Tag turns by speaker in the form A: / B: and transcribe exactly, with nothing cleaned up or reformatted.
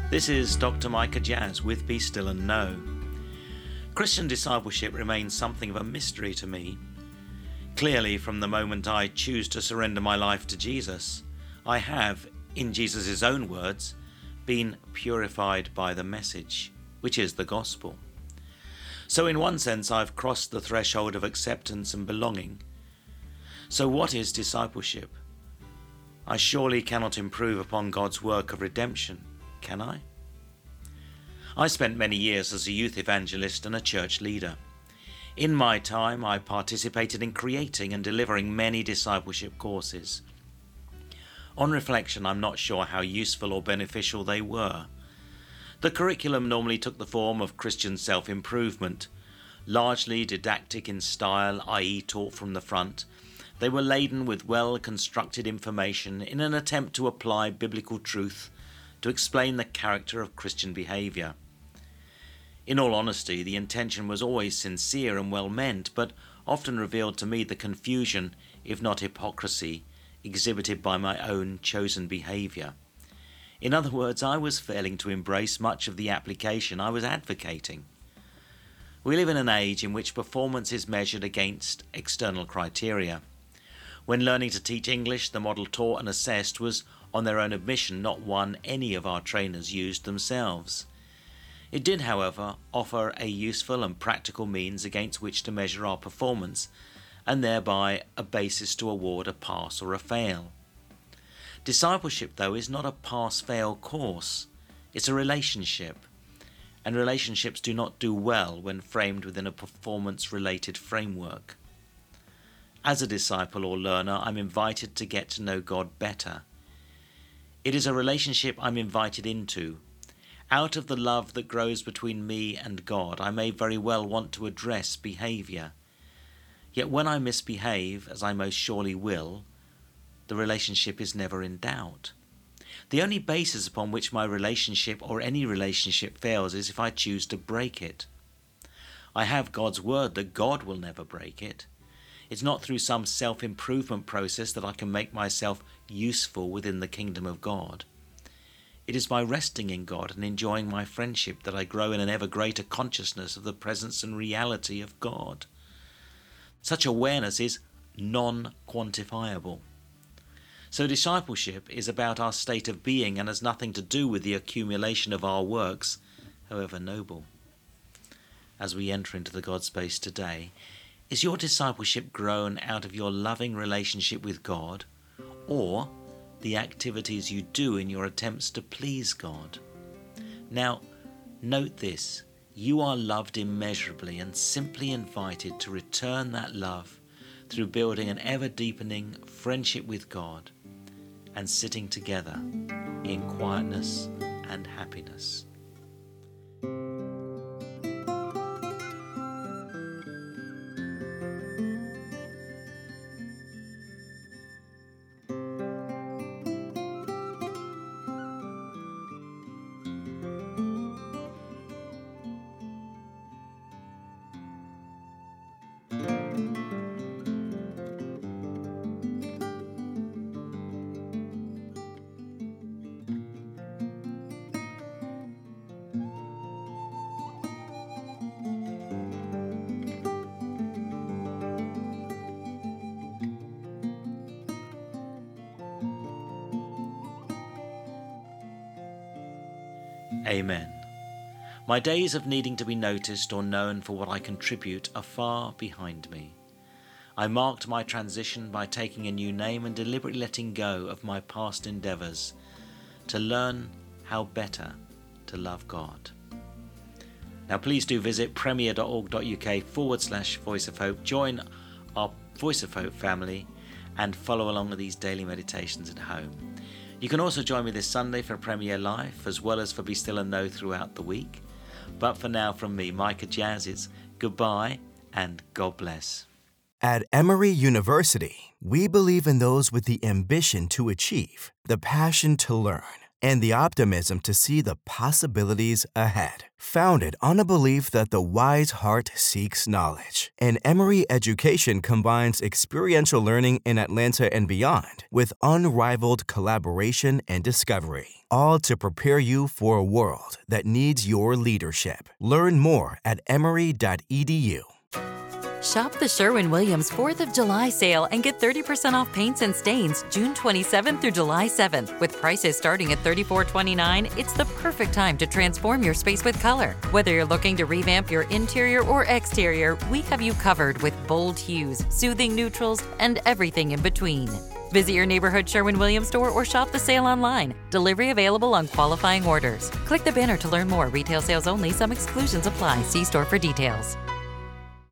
A: This is Doctor Micah Jazz with Be Still and Know. Christian discipleship remains something of a mystery to me. Clearly, from the moment I choose to surrender my life to Jesus, I have, in Jesus' own words, been purified by the message, which is the gospel. So in one sense, I've crossed the threshold of acceptance and belonging. So what is discipleship? I surely cannot improve upon God's work of redemption, can I? I spent many years as a youth evangelist and a church leader. In my time, I participated in creating and delivering many discipleship courses. On reflection, I'm not sure how useful or beneficial they were. The curriculum normally took the form of Christian self-improvement, largely didactic in style, that is taught from the front. They were laden with well-constructed information in an attempt to apply biblical truth to explain the character of Christian behaviour. In all honesty, the intention was always sincere and well-meant, but often revealed to me the confusion, if not hypocrisy, exhibited by my own chosen behaviour. In other words, I was failing to embrace much of the application I was advocating. We live in an age in which performance is measured against external criteria. When learning to teach English, the model taught and assessed was, on their own admission, not one any of our trainers used themselves. It did, however, offer a useful and practical means against which to measure our performance, and thereby a basis to award a pass or a fail. Discipleship, though, is not a pass-fail course. It's a relationship, and relationships do not do well when framed within a performance-related framework. As a disciple or learner, I'm invited to get to know God better. It is a relationship I'm invited into. Out of the love that grows between me and God, I may very well want to address behaviour. Yet when I misbehave, as I most surely will, the relationship is never in doubt. The only basis upon which my relationship or any relationship fails is if I choose to break it. I have God's word that God will never break it. It's not through some self-improvement process that I can make myself useful within the kingdom of God. It is by resting in God and enjoying my friendship that I grow in an ever greater consciousness of the presence and reality of God. Such awareness is non-quantifiable. So discipleship is about our state of being and has nothing to do with the accumulation of our works, however noble. As we enter into the God space today, is your discipleship grown out of your loving relationship with God, or the activities you do in your attempts to please God? Now, note this: you are loved immeasurably and simply invited to return that love through building an ever-deepening friendship with God and sitting together in quietness and happiness. Amen. My days of needing to be noticed or known for what I contribute are far behind me. I marked my transition by taking a new name and deliberately letting go of my past endeavours to learn how better to love God. Now please do visit premier.org.uk forward slash Voice of Hope. Join our Voice of Hope family and follow along with these daily meditations at home. You can also join me this Sunday for Premier Life, as well as for Be Still and Know throughout the week. But for now, from me, Micah Jazz, it's goodbye and God bless.
B: At Emory University, we believe in those with the ambition to achieve, the passion to learn, and the optimism to see the possibilities ahead. Founded on a belief that the wise heart seeks knowledge, and Emory Education combines experiential learning in Atlanta and beyond with unrivaled collaboration and discovery, all to prepare you for a world that needs your leadership. Learn more at emory dot e d u.
C: Shop the Sherwin-Williams fourth of July sale and get thirty percent off paints and stains June twenty-seventh through July seventh. With prices starting at thirty-four twenty-nine, it's the perfect time to transform your space with color. Whether you're looking to revamp your interior or exterior, we have you covered with bold hues, soothing neutrals, and everything in between. Visit your neighborhood Sherwin-Williams store or shop the sale online. Delivery available on qualifying orders. Click the banner to learn more. Retail sales only. Some exclusions apply. See store for details.